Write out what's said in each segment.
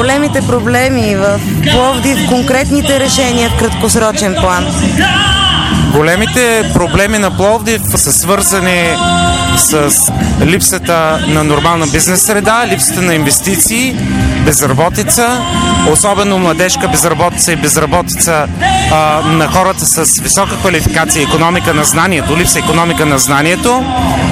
големите проблеми в Пловдив, конкретните решения в краткосрочен план? Големите проблеми на Пловдив са свързани с липсата на нормална бизнес среда, липсата на инвестиции, безработица, особено младежка безработица и безработица на хората с висока квалификация, икономика на знанието, липса икономика на знанието,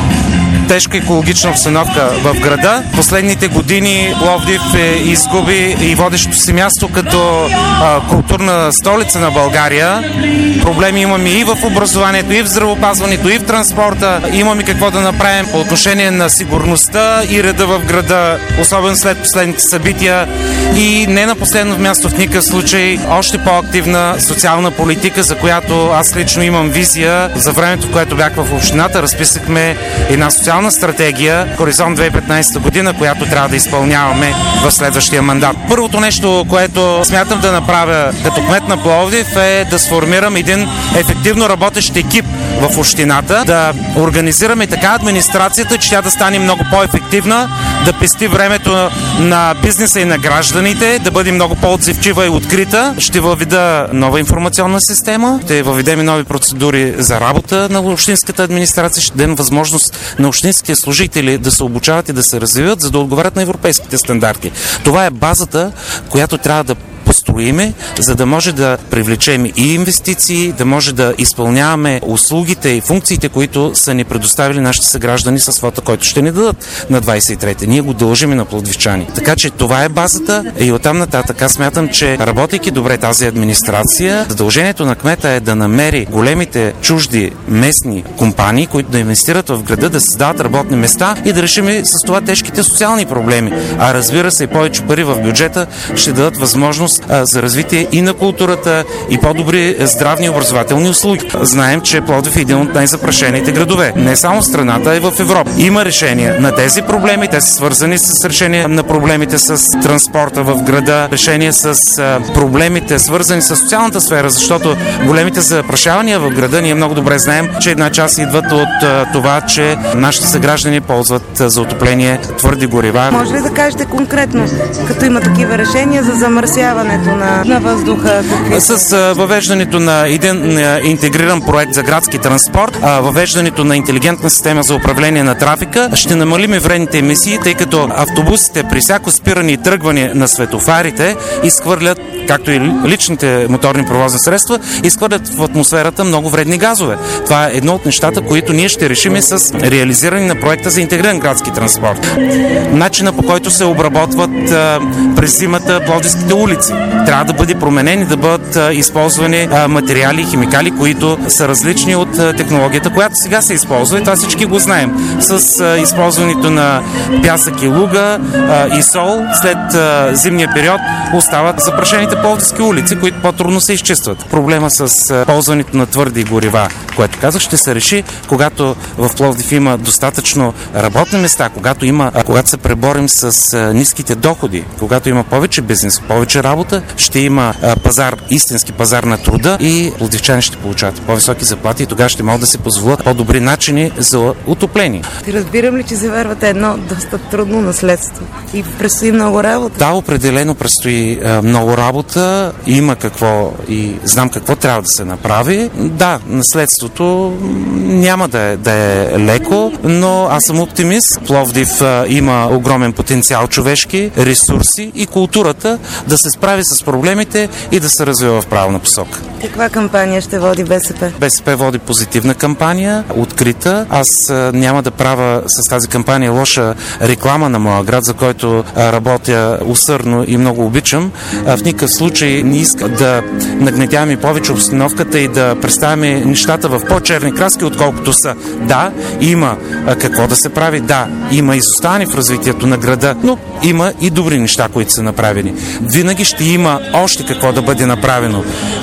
тежка екологична обстановка в града. Последните години Пловдив изгуби и водещото си място като културна столица на България. Проблеми имаме и в образованието, и в здравеопазването, и в транспорта. Имаме какво да направим по отношение на сигурността и реда в града, особено след последните събития. И не на последно място в никакъв случай още по-активна социална политика, за която аз лично имам визия. За времето, в което бях в общината, разписахме една социална стратегия Хоризонт 2015 година, която трябва да изпълняваме в следващия мандат. Първото нещо, което смятам да направя като кмет на Пловдив, е да сформирам един ефективно работещ екип в общината, да организираме така администрацията, че тя да стане много по-ефективна, да пести времето на бизнеса и на гражданите, да бъде много по-отзивчива и открита. Ще въведа нова информационна система, ще въведем и нови процедури за работа на общинската администрация, ще дадем възможност на общинските служители да се обучават и да се развиват, за да отговарят на европейските стандарти. Това е базата, която трябва да построиме, за да може да привлечем и инвестиции, да може да изпълняваме услугите и функциите, които са ни предоставили нашите съграждани със свота, който ще ни дадат на 23-те. Ние го дължим и на пловдивчани. Така че това е базата и оттам нататък аз смятам, че работейки добре тази администрация, задължението на кмета е да намери големите чужди местни компании, които да инвестират в града, да създават работни места и да решим с това тежките социални проблеми. А разбира се, и повече пари в бюджета ще дадат възможност за развитие и на културата, и по-добри здравни и образователни услуги. Знаем, че Пловдив е един от най-запрашените градове. Не само в страната, а и в Европа. Има решение на тези проблеми. Те са свързани с решение на проблемите с транспорта в града, решение с проблемите, свързани с социалната сфера, защото големите запрашавания в града, ние много добре знаем, че една част идват от това, че нашите съграждани ползват за отопление твърди горива. Може ли да кажете конкретно, като има такива решения за замърсяване на въздуха? С въвеждането на един интегриран проект за градски транспорт, въвеждането на интелигентна система за управление на трафика, ще намалим и вредните емисии, тъй като автобусите при всяко спиране и тръгване на светофарите изхвърлят, както и личните моторни превозни средства, изхвърлят в атмосферата много вредни газове. Това е едно от нещата, които ние ще решим с реализиране на проекта за интегриран градски транспорт. Начина, по който се обработват през зимата пловдивските улици, трябва да бъде променен и да бъдат използвани материали и химикали, които са различни от технологията, която сега се използва, и това всички го знаем. С използването на пясък и луга и сол, след зимния период остават запрашените пловдивски улици, които по-трудно се изчистват. Проблема с ползването на твърди горива, което казах, ще се реши, когато в Пловдив има достатъчно работни места, когато се преборим с ниските доходи, когато има повече бизнес, повече работа, ще има пазар, истински пазар на труда и пловдивчани ще получават по-високи заплати и тогава ще могат да се позволят по-добри начини за отопление. Разбирам ли, че завървате едно доста трудно наследство и предстои много работа? Да, определено предстои много работа. Има какво и знам какво трябва да се направи. Да, наследството няма да е леко, но аз съм оптимист. Пловдив има огромен потенциал човешки, ресурси и културата да се справи с проблемите и да се развива в правилна посока. Каква кампания ще води БСП? БСП води позитивна кампания, открита. Аз няма да правя с тази кампания лоша реклама на моя град, за който работя усърдно и много обичам. В никакъв случай не иска да нагнетяваме повече обстановката и да представяме нещата в по-черни краски, отколкото са. Да, има какво да се прави. Да, има изоставане в развитието на града, но има и добри неща, които са направени. Винаги ще има още какво да бъде направено.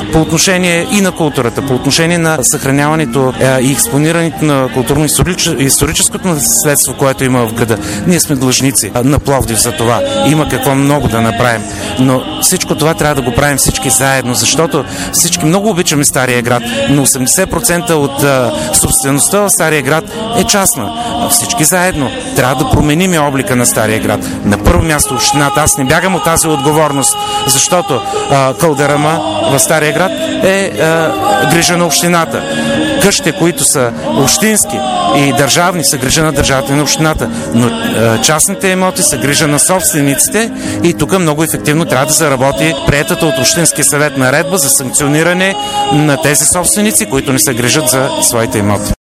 по отношение и на културата, по отношение на съхраняването и експонирането на културно-историческото наследство, което има в града. Ние сме длъжници на Пловдив за това. Има какво много да направим. Но всичко това трябва да го правим всички заедно, защото всички много обичаме Стария град, но 80% от собствеността в Стария град е частна. Всички заедно трябва да променим облика на Стария град. На първо място общината. Аз не бягам от тази отговорност, защото кълдърама в Стария град е грижа на общината. Къщите, които са общински и държавни, са грижа на държавата и на общината, но частните имоти са грижа на собствениците и тук много ефективно трябва да заработи приетата от Общинския съвет наредба за санкциониране на тези собственици, които не се грижат за своите имоти.